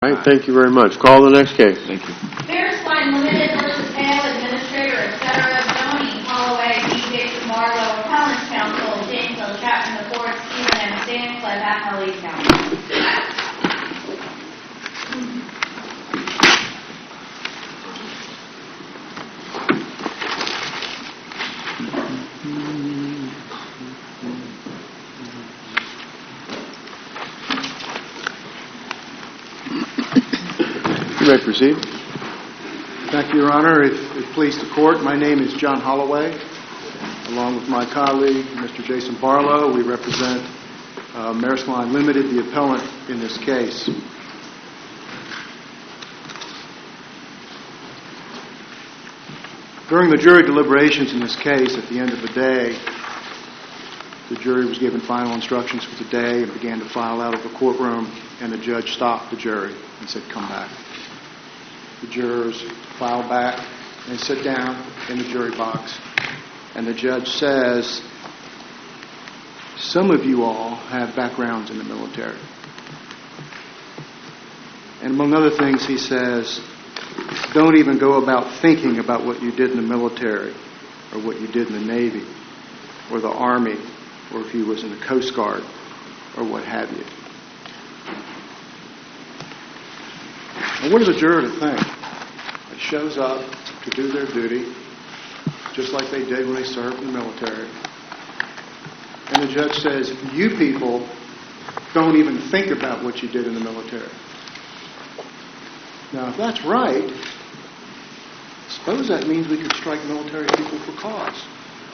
All right, thank you very much. Call the next case. Thank you. Ferris Line Limited versus Hale, Administrator, etc. Tony Holloway, D.J. Marlowe, Appellant's Counsel, James L. Chapman, the Court, Stephen M. Stanscliffe, Appellate Counsel. You may proceed. Thank you, Your Honor. If it please the Court, my name is John Holloway. Along with my colleague, Mr. Jason Barlow, we represent Ferris Line Limited, the appellant in this case. During the jury deliberations in this case, at the end of the day, the jury was given final instructions for the day and began to file out of the courtroom, and the judge stopped the jury and said, "Come back." The jurors file back and sit down in the jury box, and the judge says, "Some of you all have backgrounds in the military." And among other things, he says, "Don't even go about thinking about what you did in the military or what you did in the Navy or the Army or if you was in the Coast Guard or what have you." And what is a juror to think? It shows up to do their duty just like they did when they served in the military. And the judge says, "You people don't even think about what you did in the military." Now, if that's right, suppose that means we could strike military people for cause.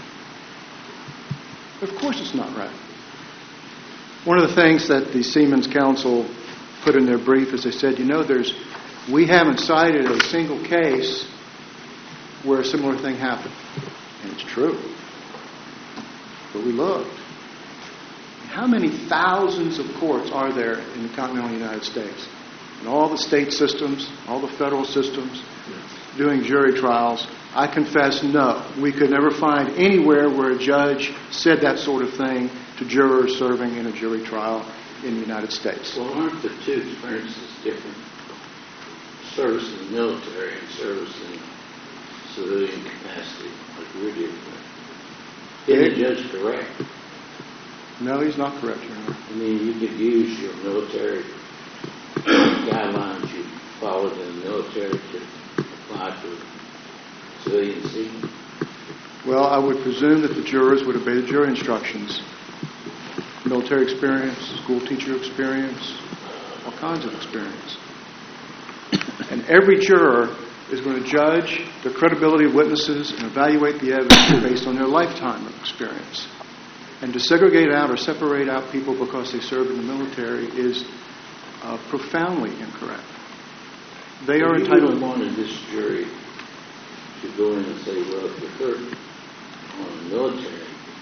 Of course it's not right. One of the things that the Seamen's Council put in their brief is they said, we haven't cited a single case where a similar thing happened. And it's true. But we looked. How many thousands of courts are there in the continental United States? And all the state systems, all the federal systems doing jury trials, I confess, no. We could never find anywhere where a judge said that sort of thing to jurors serving in a jury trial in the United States. Well, aren't the two experiences different? Service in the military and service in civilian capacity, like we're different. Is the judge correct? No, he's not correct, Your Honor. I mean, you could use your military guidelines you followed in the military to apply for civilian seating. Well, I would presume that the jurors would obey the jury instructions. Military experience, school teacher experience, all kinds of experience. And every juror is going to judge the credibility of witnesses and evaluate the evidence based on their lifetime of experience. And to segregate out or separate out people because they served in the military is profoundly incorrect. They are entitled. You wanted this jury to go in and say, well, if you're hurt on a military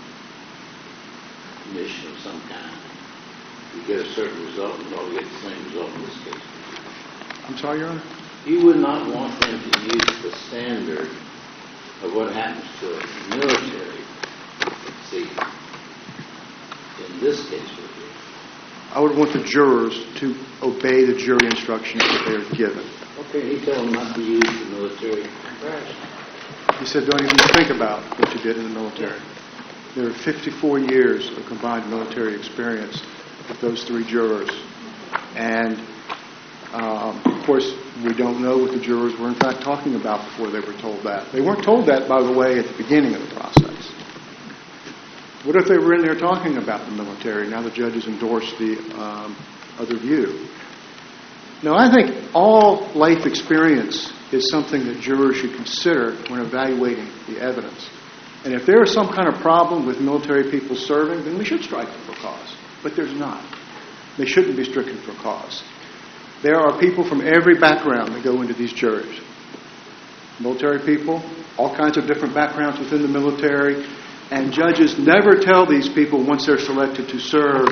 mission of some kind, you get a certain result, and probably get the same result in this case. I'm sorry, Your Honor? You would not want them to use the standard of what happens to a military seat in this case with you. I would want the jurors to obey the jury instructions that they are given. Okay, you tell them not to use the military comparison. He said, don't even think about what you did in the military. There are 54 years of combined military experience with those three jurors. And, of course, we don't know what the jurors were in fact talking about before they were told that. They weren't told that, by the way, at the beginning of the process. What if they were in there talking about the military? Now the judge has endorsed the other view. Now, I think all life experience is something that jurors should consider when evaluating the evidence. And if there is some kind of problem with military people serving, then we should strike them for cause. But there's not. They shouldn't be stricken for cause. There are people from every background that go into these juries. Military people, all kinds of different backgrounds within the military, and judges never tell these people once they're selected to serve,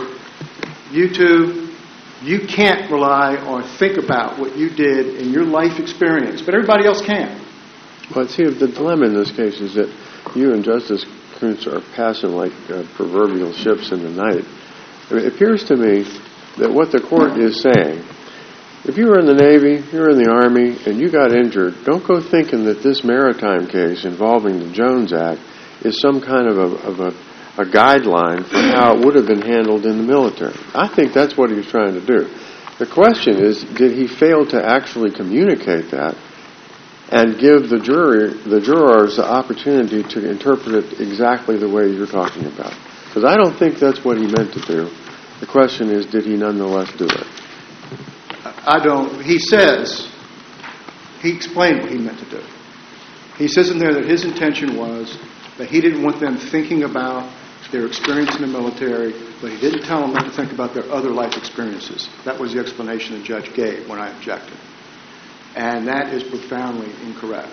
you can't rely or think about what you did in your life experience, but everybody else can. Well, see, the dilemma in this case is that you and Justice Kuntz are passing like proverbial ships in the night. It appears to me that what the court is saying If you were in the Navy, you're in the Army, and you got injured, don't go thinking that this maritime case involving the Jones Act is some kind of a guideline for how it would have been handled in the military. I think that's what he was trying to do. The question is, did he fail to actually communicate that and give the jurors the opportunity to interpret it exactly the way you're talking about? Because I don't think that's what he meant to do. The question is, did he nonetheless do it? I don't. He explained what he meant to do. He says in there that his intention was that he didn't want them thinking about their experience in the military, but he didn't tell them not to think about their other life experiences. That was the explanation the judge gave when I objected. And that is profoundly incorrect.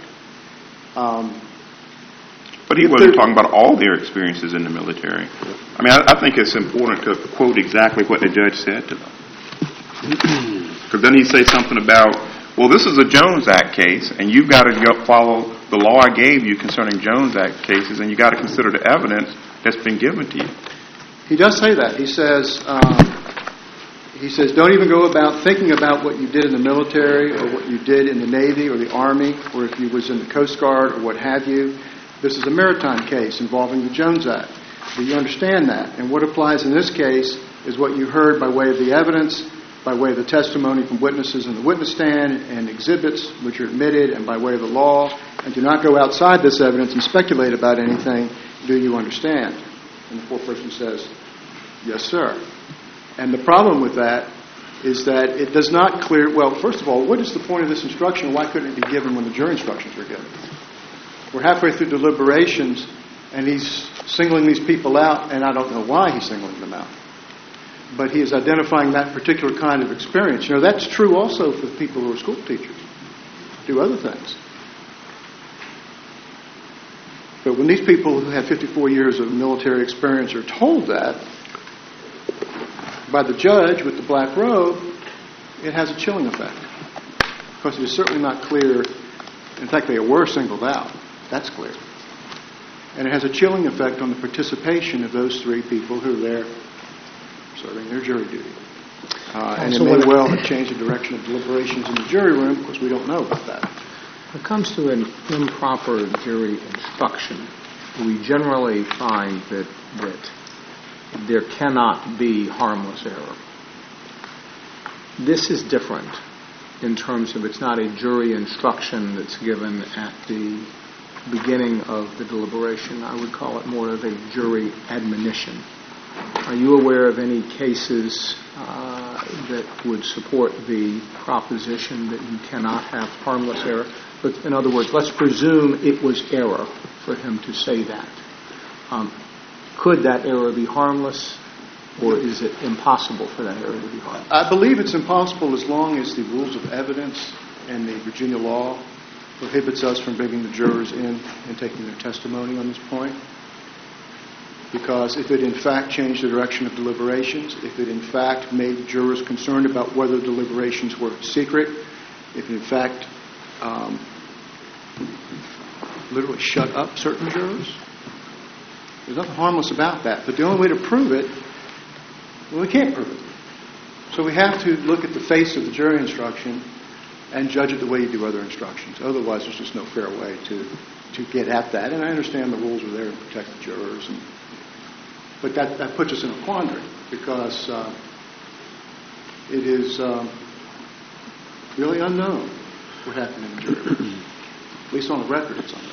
But he wasn't talking about all their experiences in the military. I mean, I think it's important to quote exactly what the judge said to them. Because then he say something about, well, this is a Jones Act case, and you've got to follow the law I gave you concerning Jones Act cases, and you've got to consider the evidence that's been given to you. He does say that. He says, don't even go about thinking about what you did in the military or what you did in the Navy or the Army or if you was in the Coast Guard or what have you. This is a maritime case involving the Jones Act. Do you understand that? And what applies in this case is what you heard by way of the evidence, by way of the testimony from witnesses in the witness stand and exhibits which are admitted, and by way of the law. And do not go outside this evidence and speculate about anything. Do you understand? And the foreperson says, yes, sir. And the problem with that is that it does not clear, well, first of all, what is the point of this instruction? Why couldn't it be given when the jury instructions were given? We're halfway through deliberations, and he's singling these people out, and I don't know why he's singling them out. But he is identifying that particular kind of experience. You know, that's true also for people who are school teachers, do other things. But when these people who have 54 years of military experience are told that by the judge with the black robe, it has a chilling effect. Because it is certainly not clear. In fact, they were singled out. That's clear. And it has a chilling effect on the participation of those three people who are there serving their jury duty. And it may well have changed the direction of deliberations in the jury room, because we don't know about that. When it comes to an improper jury instruction, we generally find that there cannot be harmless error. This is different in terms of it's not a jury instruction that's given at the beginning of the deliberation. I would call it more of a jury admonition. Are you aware of any cases that would support the proposition that you cannot have harmless error? But in other words, let's presume it was error for him to say that. Could that error be harmless, or is it impossible for that error to be harmless? I believe it's impossible as long as the rules of evidence and the Virginia law prohibits us from bringing the jurors in and taking their testimony on this point. Because if it in fact changed the direction of deliberations, if it in fact made jurors concerned about whether deliberations were secret, if it in fact literally shut up certain jurors, there's nothing harmless about that. But the only way to prove it, well, we can't prove it. So we have to look at the face of the jury instruction and judge it the way you do other instructions. Otherwise, there's just no fair way to get at that. And I understand the rules are there to protect the jurors. But that puts us in a quandary, because it is really unknown what happened in the jury room. At least on the record, it's unknown.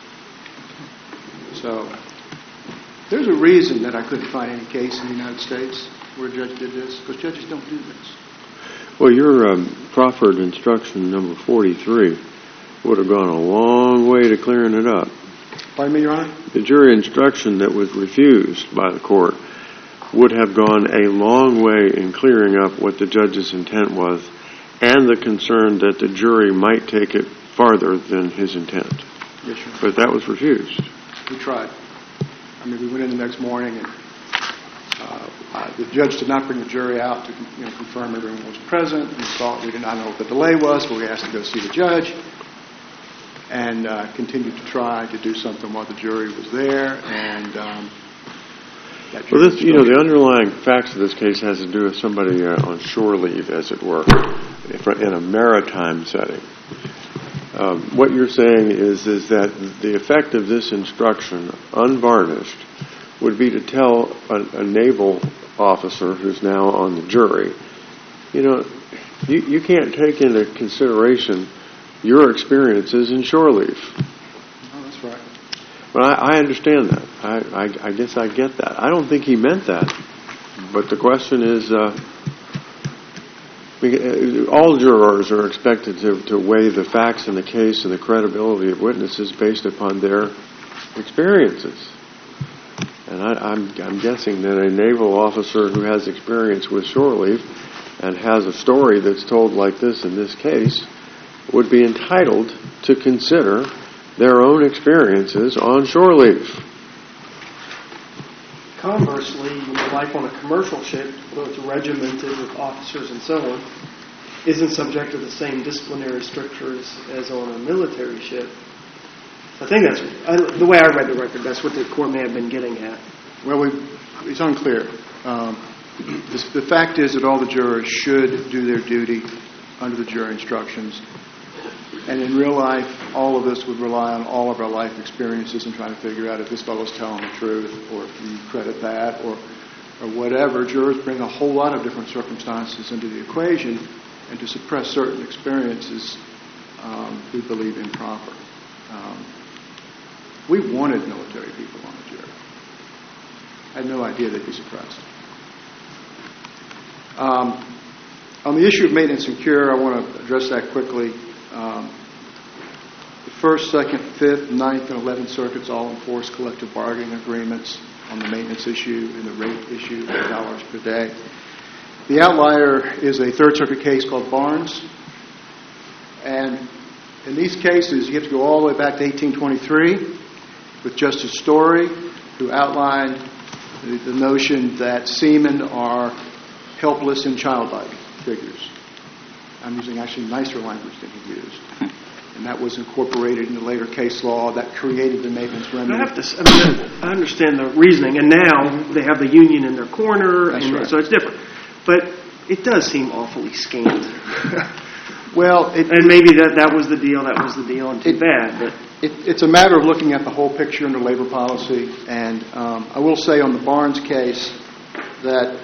So there's a reason that I couldn't find any case in the United States where a judge did this, because judges don't do this. Well, your proffered instruction number 43 would have gone a long way to clearing it up. Pardon me, Your Honor? The jury instruction that was refused by the court would have gone a long way in clearing up what the judge's intent was, and the concern that the jury might take it farther than his intent. Yes, Your Honor. But that was refused. We tried. I mean, we went in the next morning, and the judge did not bring the jury out to confirm everyone was present. We did not know what the delay was, but we asked to go see the judge, and continued to try to do something while the jury was there. And well, this, the underlying facts of this case has to do with somebody on shore leave, as it were. in a maritime setting. What you're saying is that the effect of this instruction, unvarnished, would be to tell a naval officer who's now on the jury, you can't take into consideration your experiences in shore leave. Oh, that's right. But I understand that. I guess I get that. I don't think he meant that. But the question is, all jurors are expected to weigh the facts in the case and the credibility of witnesses based upon their experiences. And I'm guessing that a naval officer who has experience with shore leave and has a story that's told like this in this case would be entitled to consider their own experiences on shore leave. Conversely, life on a commercial ship, though it's regimented with officers and so on, isn't subject to the same disciplinary strictures as on a military ship. I think that's the way I read the record. That's what the court may have been getting at. Well, it's unclear. The fact is that all the jurors should do their duty under the jury instructions. And in real life, all of us would rely on all of our life experiences and try to figure out if this fellow's telling the truth, or if you credit that, or whatever. Jurors bring a whole lot of different circumstances into the equation, and to suppress certain experiences, we believe improper. We wanted military people on the jury. I had no idea they'd be suppressed. On the issue of maintenance and cure, I want to address that quickly. The First, Second, Fifth, Ninth, and 11th Circuits all enforce collective bargaining agreements on the maintenance issue and the rate issue, $8 per day. The outlier is a Third Circuit case called Barnes. And in these cases, you have to go all the way back to 1823 with Justice Story, who outlined the notion that seamen are helpless in childlike figures. I'm using actually nicer language than he used. And that was incorporated in the later case law that created the maintenance remedy. I understand the reasoning, and now they have the union in their corner, right. So it's different. But it does seem awfully scant. Well, and maybe that was the deal, and too bad. But it's a matter of looking at the whole picture under labor policy. And I will say on the Barnes case that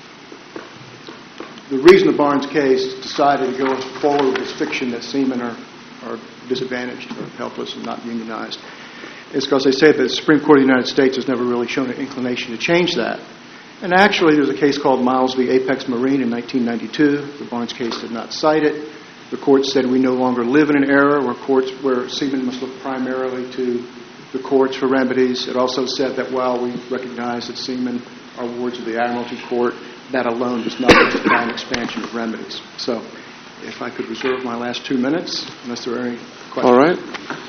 the reason the Barnes case decided to go forward with this fiction that seamen are disadvantaged or helpless and not unionized is because they say that the Supreme Court of the United States has never really shown an inclination to change that. And actually, there's a case called Miles v. Apex Marine in 1992. The Barnes case did not cite it. The court said we no longer live in an era where seamen must look primarily to the courts for remedies. It also said that while we recognize that seamen are wards of the Admiralty Court, that alone does not justify an expansion of remedies. So, if I could reserve my last 2 minutes, unless there are any questions. All right.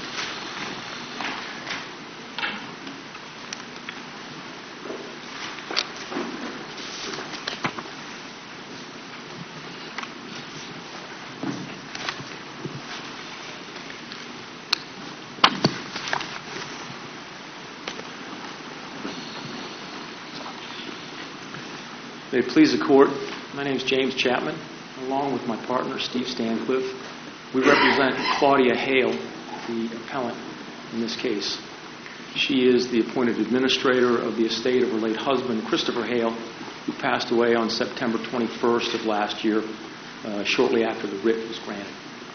May it please the Court, my name is James Chapman. Along with my partner, Steve Stancliffe, we represent Claudia Hale, the appellant in this case. She is the appointed administrator of the estate of her late husband, Christopher Hale, who passed away on September 21st of last year, shortly after the writ was granted.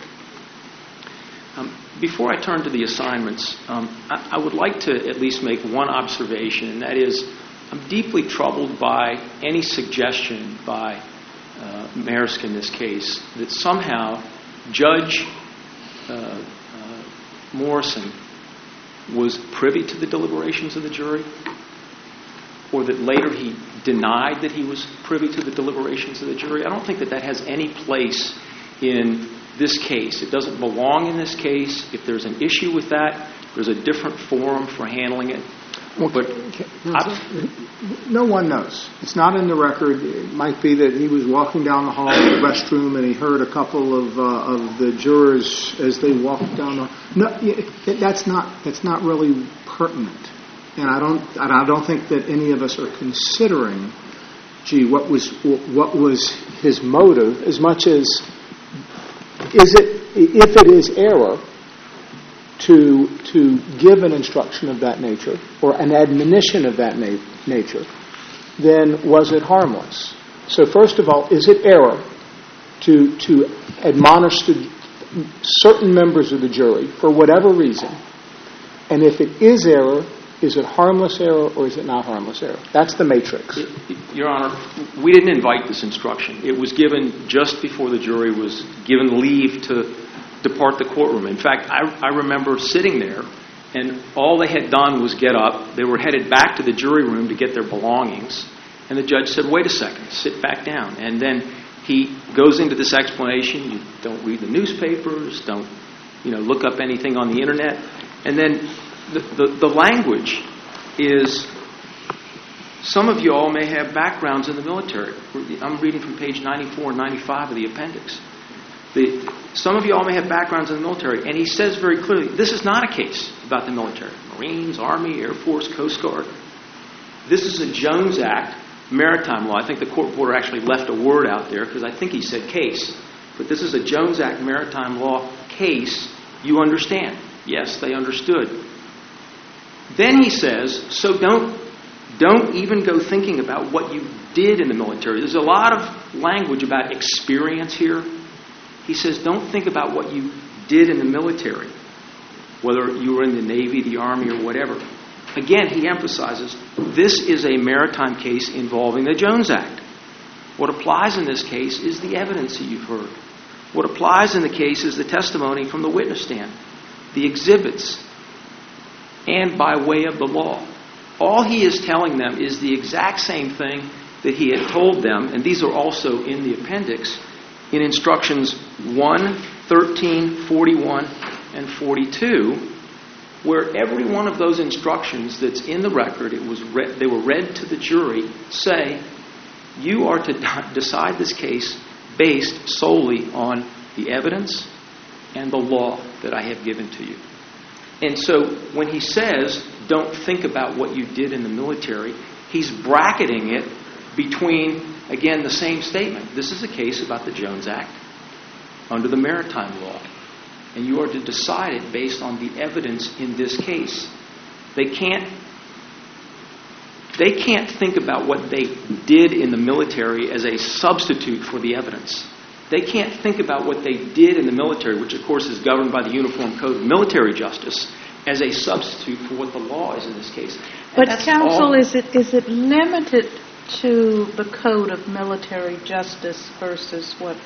Before I turn to the assignments, I would like to at least make one observation, and that is I'm deeply troubled by any suggestion by Maersk in this case that somehow Judge Morrison was privy to the deliberations of the jury, or that later he denied that he was privy to the deliberations of the jury. I don't think that has any place in this case. It doesn't belong in this case. If there's an issue with that, there's a different forum for handling it. Well, but no one knows. It's not in the record. It might be that he was walking down the hall to the restroom and he heard a couple of the jurors as they walked down the. No, that's not really pertinent. And I don't think that any of us are considering, what was his motive, as much as if it is error to give an instruction of that nature or an admonition of that nature, then was it harmless? So first of all, is it error to admonish certain members of the jury for whatever reason? And if it is error, is it harmless error or is it not harmless error? That's the matrix. Your Honor, we didn't invite this instruction. It was given just before the jury was given leave to depart the courtroom. In fact, I remember sitting there, and all they had done was get up. They were headed back to the jury room to get their belongings, and the judge said, "Wait a second, sit back down." And then he goes into this explanation. You don't read the newspapers, don't look up anything on the internet. And then the language is, some of you all may have backgrounds in the military. I'm reading from page 94 and 95 of the appendix. Some of you all may have backgrounds in the military. And he says very clearly, this is not a case about the military. Marines, Army, Air Force, Coast Guard. This is a Jones Act maritime law. I think the court reporter actually left a word out there because I think he said case. But this is a Jones Act maritime law case. You understand? Yes, they understood. Then he says, so don't even go thinking about what you did in the military. There's a lot of language about experience here. He says, don't think about what you did in the military, whether you were in the Navy, the Army, or whatever. Again, he emphasizes, this is a maritime case involving the Jones Act. What applies in this case is the evidence that you've heard. What applies in the case is the testimony from the witness stand, the exhibits, and by way of the law. All he is telling them is the exact same thing that he had told them, and these are also in the appendix, in instructions 1, 13, 41, and 42, where every one of those instructions that's in the record, they were read to the jury, say, you are to decide this case based solely on the evidence and the law that I have given to you. And so when he says, don't think about what you did in the military, he's bracketing it between, again, the same statement. This is a case about the Jones Act under the maritime law. And you are to decide it based on the evidence in this case. They can't think about what they did in the military as a substitute for the evidence. They can't think about what they did in the military, which of course is governed by the Uniform Code of Military Justice, as a substitute for what the law is in this case. But counsel, is it limited to the Code of Military Justice versus what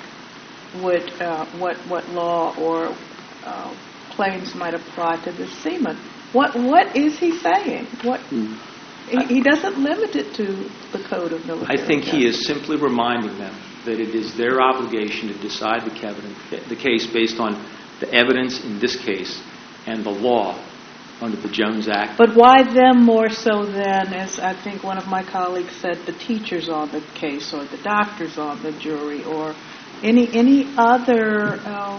law or claims might apply to the seaman? What is he saying? He doesn't limit it to the Code of Military Justice. I think he is simply reminding them that it is their obligation to decide the case based on the evidence in this case and the law under the Jones Act. But why them more so than, as I think one of my colleagues said, the teachers on the case or the doctors on the jury or any other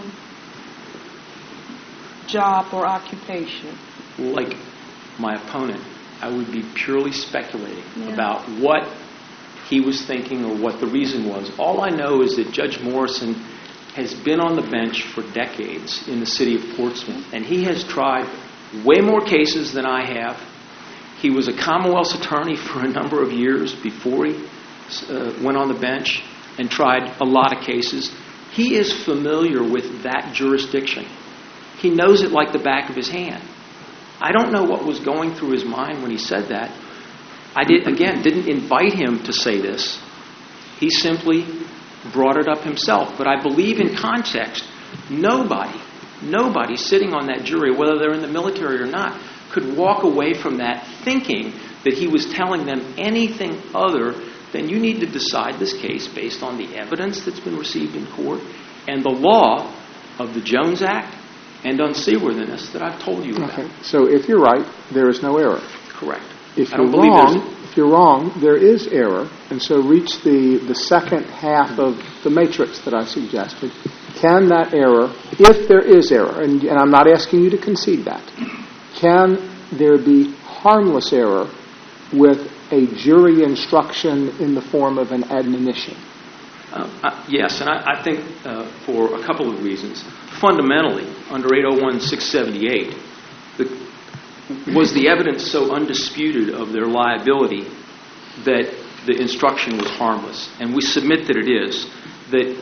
job or occupation? Like my opponent, I would be purely speculating about what he was thinking or what the reason was. All I know is that Judge Morrison has been on the bench for decades in the city of Portsmouth, and he has tried way more cases than I have. He was a Commonwealth's attorney for a number of years before he went on the bench and tried a lot of cases. He is familiar with that jurisdiction. He knows it like the back of his hand. I don't know what was going through his mind when he said that. I didn't invite him to say this. He simply brought it up himself. But I believe in context, nobody sitting on that jury, whether they're in the military or not, could walk away from that thinking that he was telling them anything other than you need to decide this case based on the evidence that's been received in court and the law of the Jones Act and unseaworthiness that I've told you about. Okay. So if you're right, there is no error. Correct. If you're wrong, there is error, and so reach the second half of the matrix that I suggested. Can that error, if there is error, and I'm not asking you to concede that, can there be harmless error with a jury instruction in the form of an admonition? Yes, and I think for a couple of reasons. Fundamentally, under 801-678, was the evidence so undisputed of their liability that the instruction was harmless? And we submit that it is. That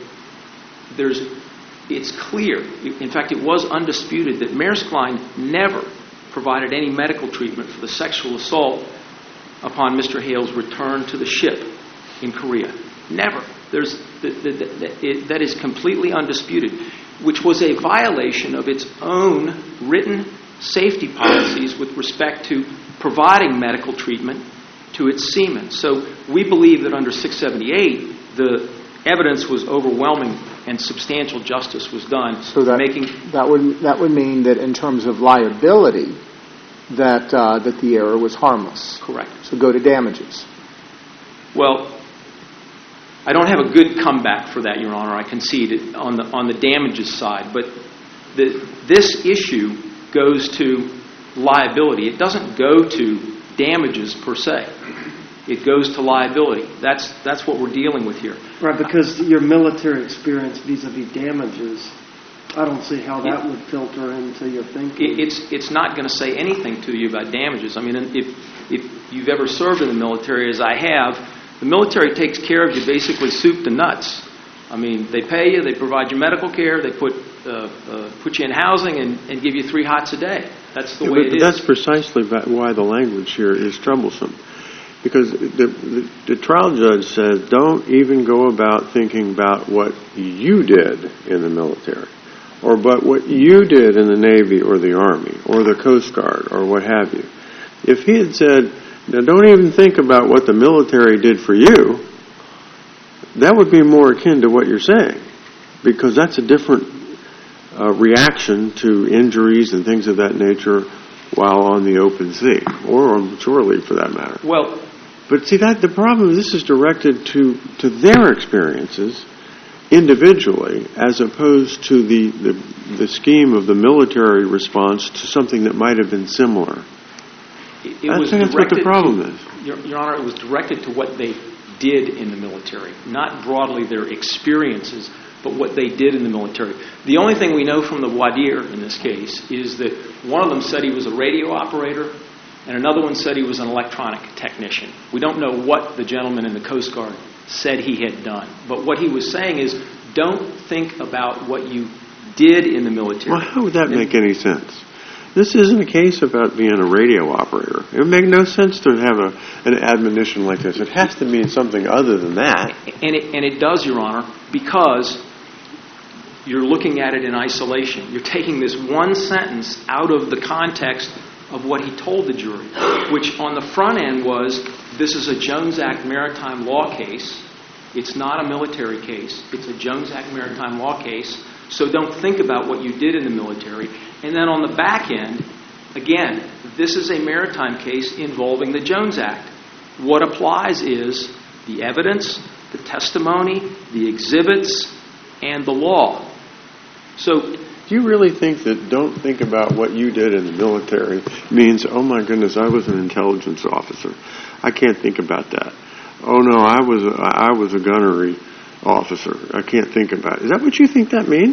it's clear, in fact, it was undisputed that Maersk Line never provided any medical treatment for the sexual assault upon Mr. Hale's return to the ship in Korea. Never. That is completely undisputed, which was a violation of its own written safety policies with respect to providing medical treatment to its seamen. So we believe that under 678, the evidence was overwhelming and substantial justice was done. So that would mean that in terms of liability, that the error was harmless. Correct. So go to damages. Well, I don't have a good comeback for that, Your Honor. I concede it on the damages side, but this issue goes to liability. It doesn't go to damages per se. It goes to liability. That's what we're dealing with here. Right, because your military experience vis-a-vis damages, I don't see how that would filter into your thinking. It's not going to say anything to you about damages. I mean, if you've ever served in the military, as I have, the military takes care of you basically soup to nuts. I mean, they pay you, they provide you medical care, they put you in housing and give you 3 hots a day. That's the way it is. That's precisely why the language here is troublesome. Because the trial judge says, don't even go about thinking about what you did in the military, or but what you did in the Navy or the Army or the Coast Guard or what have you. If he had said, now don't even think about what the military did for you, that would be more akin to what you're saying, because that's a different reaction to injuries and things of that nature while on the open sea, or on shore leave for that matter. Well, but see, that the problem is this is directed to their experiences individually, as opposed to the scheme of the military response to something that might have been similar. I think that's what the problem is. Your Honor, it was directed to what they did in the military, not broadly their experiences, but what they did in the military. The only thing we know from the voir dire in this case is that one of them said he was a radio operator, and another one said he was an electronic technician. We don't know what the gentleman in the Coast Guard said he had done. But what he was saying is, don't think about what you did in the military. Well, how would that make any sense? This isn't a case about being a radio operator. It would make no sense to have an admonition like this. It has to mean something other than that. And it does, Your Honor, because you're looking at it in isolation. You're taking this one sentence out of the context of what he told the jury, which on the front end was, this is a Jones Act maritime law case. It's not a military case. It's a Jones Act maritime law case. So don't think about what you did in the military. And then on the back end, again, this is a maritime case involving the Jones Act. What applies is the evidence, the testimony, the exhibits, and the law. So, do you really think that don't think about what you did in the military means, oh my goodness, I was an intelligence officer. I can't think about that. Oh no, I was a gunnery officer. I can't think about it. Is that what you think that means?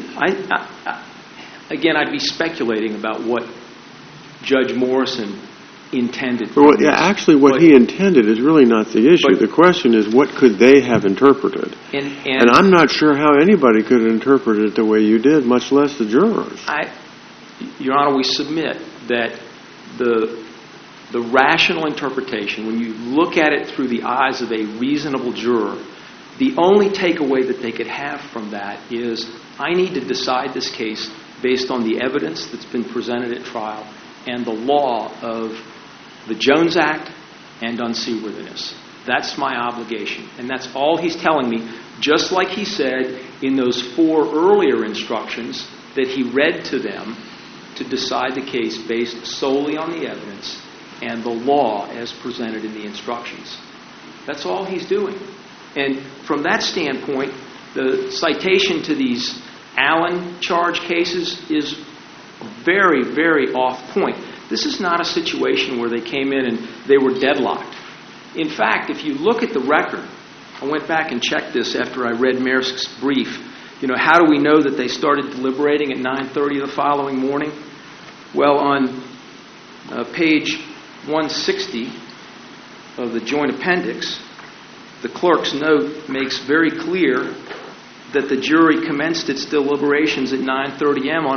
Again, I'd be speculating about what Judge Morrison intended. Well, yeah, actually, what he intended is really not the issue. The question is, what could they have interpreted? And I'm not sure how anybody could interpret it the way you did, much less the jurors. Your Honor, we submit that the rational interpretation, when you look at it through the eyes of a reasonable juror, the only takeaway that they could have from that is, I need to decide this case based on the evidence that's been presented at trial and the law of the Jones Act and unseaworthiness. That's my obligation. And that's all he's telling me, just like he said in those 4 earlier instructions that he read to them to decide the case based solely on the evidence and the law as presented in the instructions. That's all he's doing. And from that standpoint, the citation to these Allen charge cases is very, very off point. This is not a situation where they came in and they were deadlocked. In fact, if you look at the record, I went back and checked this after I read Maersk's brief. How do we know that they started deliberating at 9:30 the following morning? Well, on page 160 of the joint appendix, the clerk's note makes very clear that the jury commenced its deliberations at 9:30 a.m.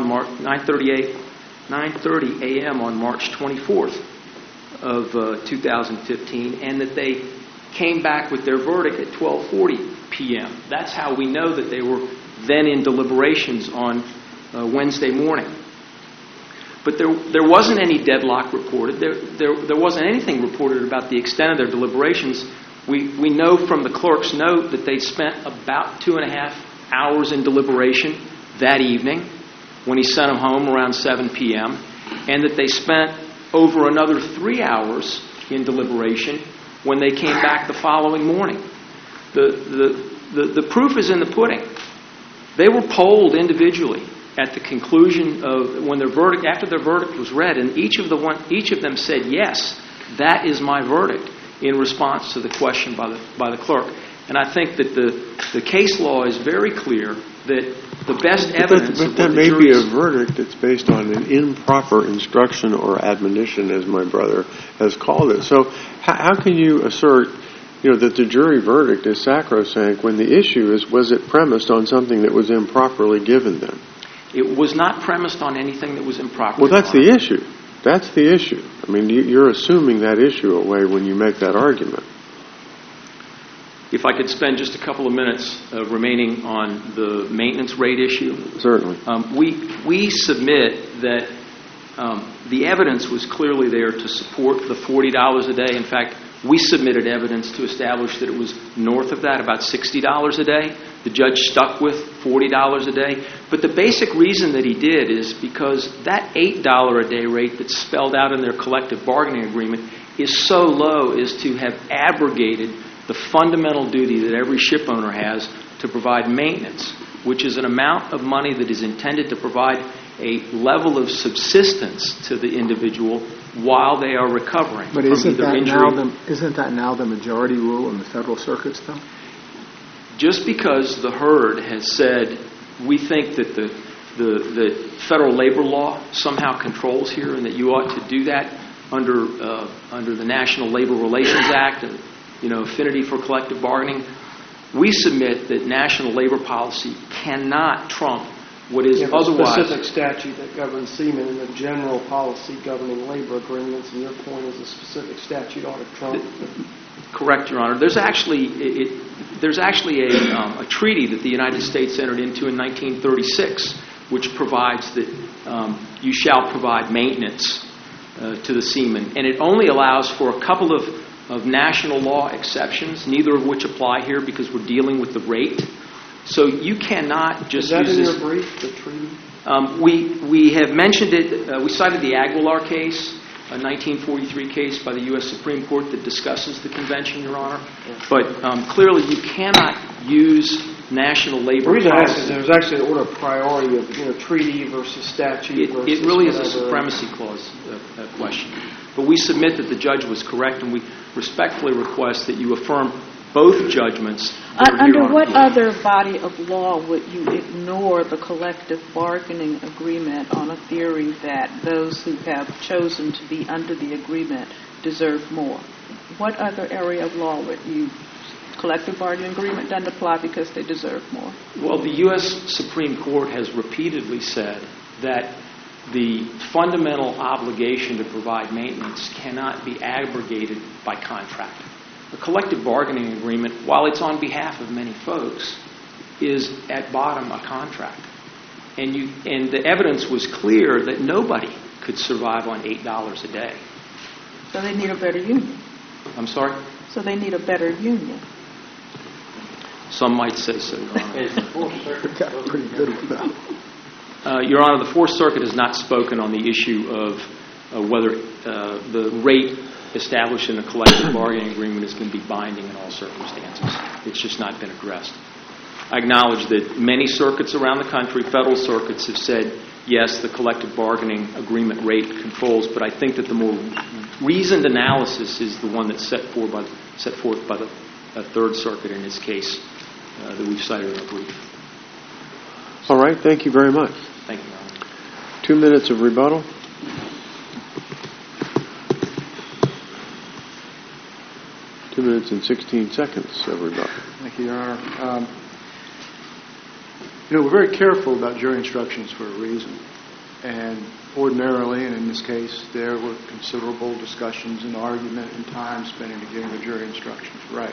on March 24th of 2015, and that they came back with their verdict at 12:40 p.m. That's how we know that they were then in deliberations on Wednesday morning. But there wasn't any deadlock reported. There wasn't anything reported about the extent of their deliberations. We know from the clerk's note that they spent about 2.5 hours in deliberation that evening when he sent them home around 7 p.m., and that they spent over another 3 hours in deliberation when they came back the following morning. The proof is in the pudding. They were polled individually at the conclusion of when after their verdict was read, and each of them said, "Yes, that is my verdict," in response to the question by the clerk. And I think that the case law is very clear that the best evidence but that may be a verdict that's based on an improper instruction or admonition, as my brother has called it. So how can you assert that the jury verdict is sacrosanct when the issue is, was it premised on something that was improperly given them? It was not premised on anything that was improper. Well, that's the issue. That's the issue. I mean, you're assuming that issue away when you make that argument. If I could spend just a couple of minutes remaining on the maintenance rate issue. Certainly. We submit that the evidence was clearly there to support the $40 a day. In fact, we submitted evidence to establish that it was north of that, about $60 a day. The judge stuck with $40 a day. But the basic reason that he did is because that $8 a day rate that's spelled out in their collective bargaining agreement is so low as to have abrogated the fundamental duty that every ship owner has to provide maintenance, which is an amount of money that is intended to provide a level of subsistence to the individual while they are recovering. But isn't that now the majority rule in the federal circuits, though? Just because the herd has said we think that the federal labor law somehow controls here, and that you ought to do that under the National Labor Relations Act and affinity for collective bargaining, we submit that national labor policy cannot trump what is otherwise a specific statute that governs seamen and the general policy governing labor agreements, and your point is a specific statute ought to trump. Correct, Your Honor. There's actually a treaty that the United States entered into in 1936, which provides that you shall provide maintenance to the seamen, and it only allows for a couple of national law exceptions, neither of which apply here because we're dealing with the rate. So you cannot just use this. Is that in your brief, the treaty? We have mentioned it. We cited the Aguilar case, a 1943 case by the U.S. Supreme Court that discusses the convention, Your Honor. But clearly you cannot use national labor policy. The reason I ask is there's actually an order of priority of treaty versus statute versus it really whatever. is a supremacy clause question. But we submit that the judge was correct, and we respectfully request that you affirm both judgments. Under what other body of law would you ignore the collective bargaining agreement on a theory that those who have chosen to be under the agreement deserve more? What other area of law would you... Collective bargaining agreement doesn't apply because they deserve more? Well, the U.S. Supreme Court has repeatedly said that the fundamental obligation to provide maintenance cannot be abrogated by contract. The collective bargaining agreement, while it's on behalf of many folks, is at bottom a contract. And the evidence was clear that nobody could survive on $8 a day. So they need a better union. I'm sorry? So they need a better union. Some might say so, Your Honor. Is the Fourth Circuit Pretty good with that. Your Honor, the Fourth Circuit has not spoken on the issue of whether the rate established in a collective bargaining agreement is going to be binding in all circumstances. It's just not been addressed. I acknowledge that many circuits around the country, federal circuits, have said, yes, the collective bargaining agreement rate controls, but I think that the more reasoned analysis is the one that's set forth by the Third Circuit in this case that we've cited in our brief. All right, thank you very much. Thank you, Your Honor. 2 minutes of rebuttal. Two minutes and 16 seconds of rebuttal. Thank you, Your Honor. We're very careful about jury instructions for a reason. And ordinarily, and in this case, there were considerable discussions and argument and time spent into getting the jury instructions right.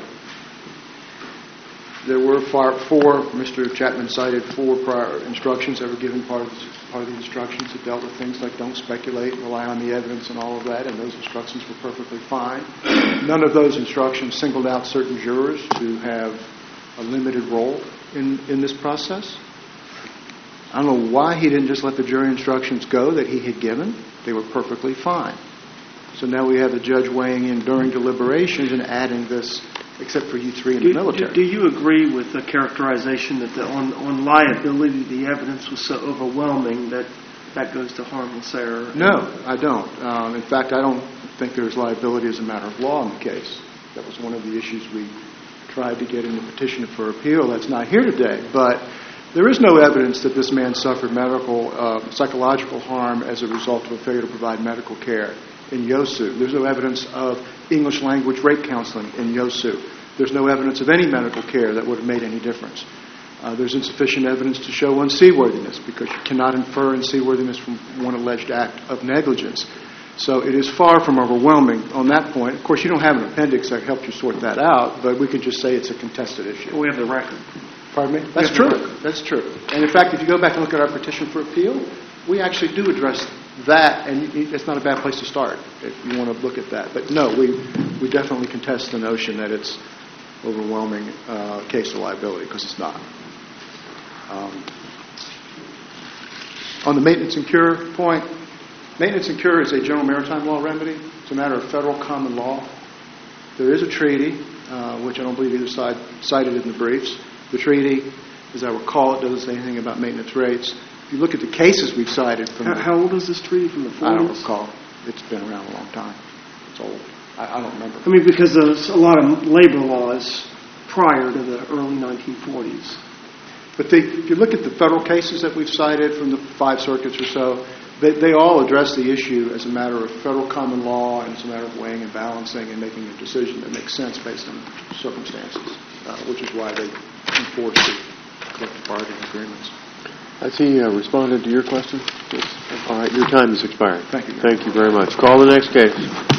There were Mr. Chapman cited 4 prior instructions that were given part of the instructions that dealt with things like don't speculate, rely on the evidence and all of that, and those instructions were perfectly fine. None of those instructions singled out certain jurors to have a limited role in this process. I don't know why he didn't just let the jury instructions go that he had given. They were perfectly fine. So now we have the judge weighing in during deliberations and adding this, except for you 3 in the military. Do you agree with the characterization that on liability the evidence was so overwhelming that goes to harmless error? No, I don't. In fact, I don't think there's liability as a matter of law in the case. That was one of the issues we tried to get in the petition for appeal. That's not here today. But there is no evidence that this man suffered psychological harm as a result of a failure to provide medical care in Yosu. There's no evidence of English language rape counseling in Yosu. There's no evidence of any medical care that would have made any difference. There's insufficient evidence to show unseaworthiness because you cannot infer unseaworthiness from one alleged act of negligence. So it is far from overwhelming on that point. Of course, you don't have an appendix that helps you sort that out, but we could just say it's a contested issue. We have the record. Pardon me? That's true. That's true. And in fact, if you go back and look at our petition for appeal, we actually do address that, and it's not a bad place to start if you want to look at that. But no, we definitely contest the notion that it's overwhelming case of liability, because it's not. On the maintenance and cure point, maintenance and cure is a general maritime law remedy. It's a matter of federal common law. There is a treaty, which I don't believe either side cited in the briefs. The treaty, as I recall, it doesn't say anything about maintenance rates. If you look at the cases we've cited from... How old is this treaty, from the 40s? I don't recall. It's been around a long time. It's old. I don't remember. I mean, because there's a lot of labor laws prior to the early 1940s. But if you look at the federal cases that we've cited from the 5 circuits or so, they all address the issue as a matter of federal common law, and it's a matter of weighing and balancing and making a decision that makes sense based on circumstances, which is why they enforce the collective bargaining agreements. Has he responded to your question? Yes. All right, your time has expired. Thank you. Thank you very much. Call the next case.